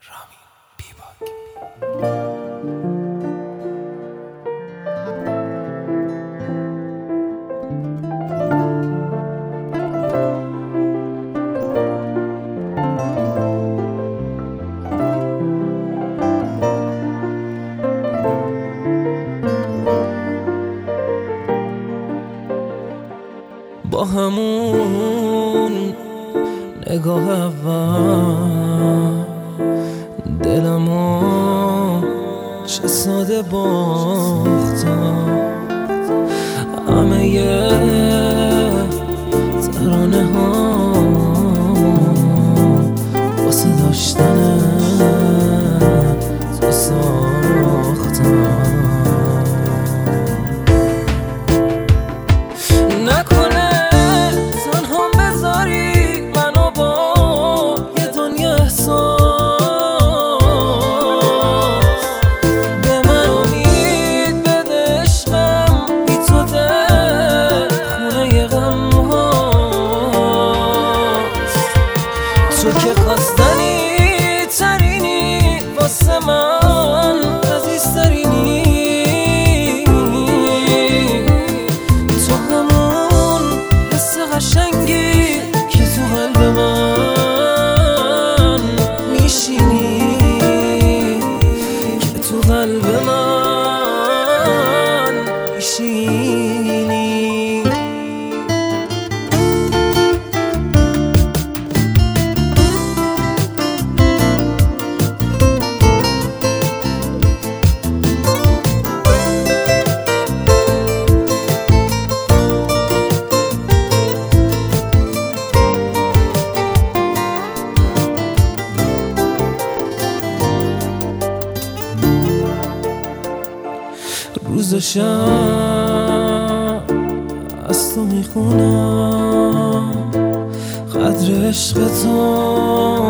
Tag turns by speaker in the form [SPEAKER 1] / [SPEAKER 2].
[SPEAKER 1] رامین بیباک. با همون نگاه اول دلمو چه ساده باختم، همه ترانه ها واسه داشتن تو ساختم. نکنه تنها بذاری منو با یه دنیا احساس، به من امید بده عشقم، بی تو دل خونه غم هاست. تو که خواستنی ترینی واسه من، عزیزترینی. قشنگی که تو قلب من میشینی، که تو قلب من میشینی. روز و شب از تو میخونم، قدر عشق تو